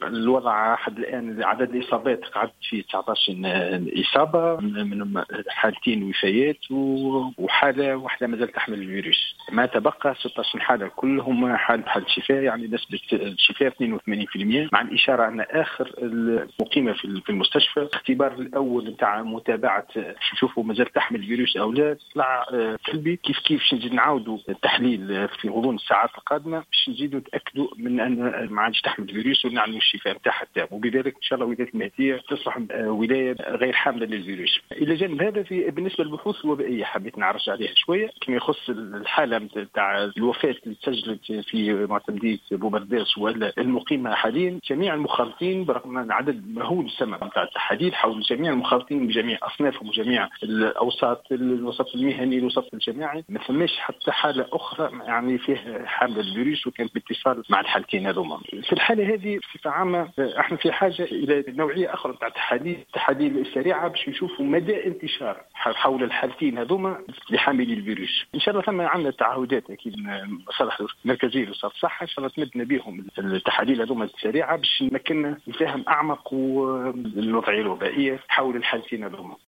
الوضع حد الآن عدد الإصابات قعدت في 19 إصابة، من حالتين وفيات وحالة واحدة ما زالت تحمل الفيروس. ما تبقى 16 حالة كلهم حالة شفاء، يعني نسبة الشفاء 82%، مع الإشارة أن آخر المقيمة في المستشفى الاختبار الأول نتاع متابعة نشوفوا ما زالت تحمل الفيروس أو لا طلع سلبي. كيف باش نجي نعاودوا التحليل في غضون الساعات القادمة باش نزيدوا نتأكدوا من أن ما عادش تحمل الفيروس ونعلموا الشفاء نتاعها التام، وبذلك إن شاء الله ولاية المهدية تصبح ولاية غير حاملة للفيروس. إلى جانب هذا بالنسبة للبحوث الوبائية حبيت نعرج عليها شوية كما يخص الحالة نتاع الوفاة اللي سجلت في معتمدية بومرداس ولا المقيمة حاليا. جميع المخالطين برغم عدد مهول السماء نتاع التحاليل حول جميع المخالطين بجميع أصنافهم وجميع الأوساط، الوسط المهني الوسط الجماعي، ما ثماش حتى حالة أخرى يعني فيه حامل الفيروس وكانت باتصال مع الحالتين هذوما. في الحالة هذه بصفة عامة احنا في حاجة إلى نوعية أخرى نتاع التحاليل السريعة باش نشوفوا مدى انتشار حول الحالتين هذوما لحاملي الفيروس. إن شاء الله ثم عندنا تعهدات أكيد مصالح المركزية لوزارة الصحة إن شاء الله تمدنا بهم التحاليل هذوما السريعة باش نمكننا نفهم أعمق الوضعية الوبائية حول الحالتين هذوما.